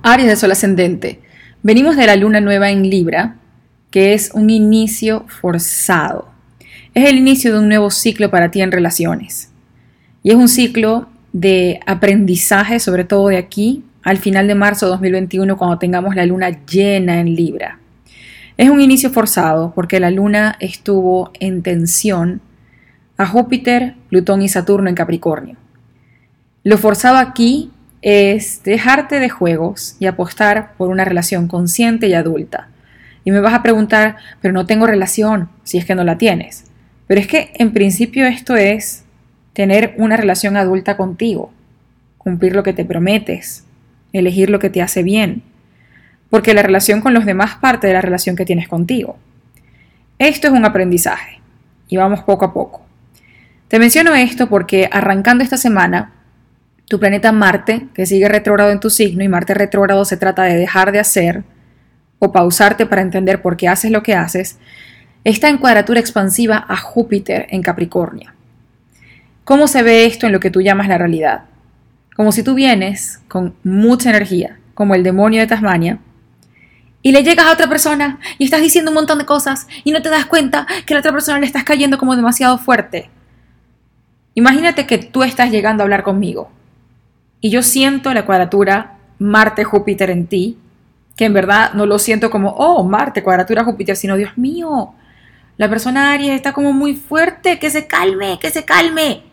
Aries de Sol ascendente. Venimos de la luna nueva en Libra, que es un inicio forzado. Es el inicio de un nuevo ciclo para ti en relaciones. Y es un ciclo de aprendizaje, sobre todo de aquí al final de marzo de 2021, cuando tengamos la luna llena en Libra. Es un inicio forzado porque la luna estuvo en tensión a Júpiter, Plutón y Saturno en Capricornio. Lo forzado aquí es dejarte de juegos y apostar por una relación consciente y adulta. Y me vas a preguntar, pero no tengo relación, si es que no la tienes. Pero es que en principio esto es tener una relación adulta contigo, cumplir lo que te prometes, elegir lo que te hace bien, porque la relación con los demás parte de la relación que tienes contigo. Esto es un aprendizaje y vamos poco a poco. Te menciono esto porque arrancando esta semana, tu planeta Marte, que sigue retrógrado en tu signo, y Marte retrógrado se trata de dejar de hacer o pausarte para entender por qué haces lo que haces, está en cuadratura expansiva a Júpiter en Capricornio. ¿Cómo se ve esto en lo que tú llamas la realidad? Como si tú vienes con mucha energía, como el demonio de Tasmania, y le llegas a otra persona y estás diciendo un montón de cosas y no te das cuenta que a la otra persona le estás cayendo como demasiado fuerte. Imagínate que tú estás llegando a hablar conmigo y yo siento la cuadratura Marte-Júpiter en ti, que en verdad no lo siento como, oh, Marte, cuadratura Júpiter, sino, Dios mío, la persona Aries está como muy fuerte, que se calme, que se calme.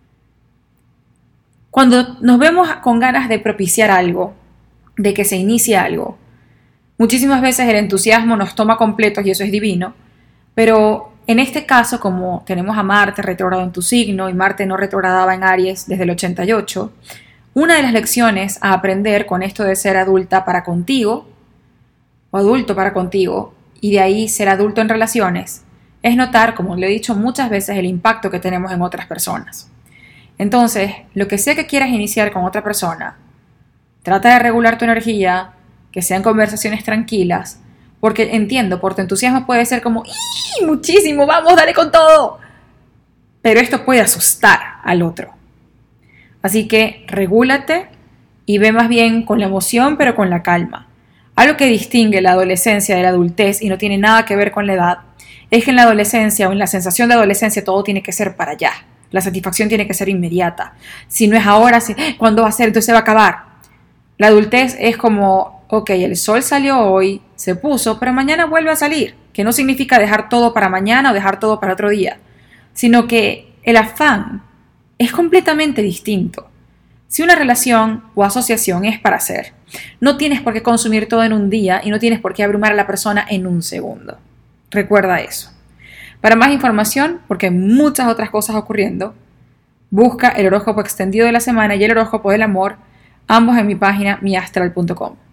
Cuando nos vemos con ganas de propiciar algo, de que se inicie algo, muchísimas veces el entusiasmo nos toma completos y eso es divino, pero en este caso, como tenemos a Marte retrógrado en tu signo y Marte no retrogradaba en Aries desde el 88, una de las lecciones a aprender con esto de ser adulta para contigo, o adulto para contigo, y de ahí ser adulto en relaciones, es notar, como le he dicho muchas veces, el impacto que tenemos en otras personas. Entonces, lo que sea que quieras iniciar con otra persona, trata de regular tu energía, que sean conversaciones tranquilas, porque entiendo, por tu entusiasmo puede ser como, ¡ih! Muchísimo, vamos, dale con todo. Pero esto puede asustar al otro. Así que regúlate y ve más bien con la emoción, pero con la calma. Algo que distingue la adolescencia de la adultez y no tiene nada que ver con la edad, es que en la adolescencia o en la sensación de adolescencia todo tiene que ser para allá. La satisfacción tiene que ser inmediata. Si no es ahora, ¿cuándo va a ser? Entonces se va a acabar. La adultez es como, ok, el sol salió hoy, se puso, pero mañana vuelve a salir. Que no significa dejar todo para mañana o dejar todo para otro día, sino que el afán es completamente distinto. Si una relación o asociación es para hacer, no tienes por qué consumir todo en un día y no tienes por qué abrumar a la persona en un segundo. Recuerda eso. Para más información, porque hay muchas otras cosas ocurriendo, busca el horóscopo extendido de la semana y el horóscopo del amor, ambos en mi página miastral.com.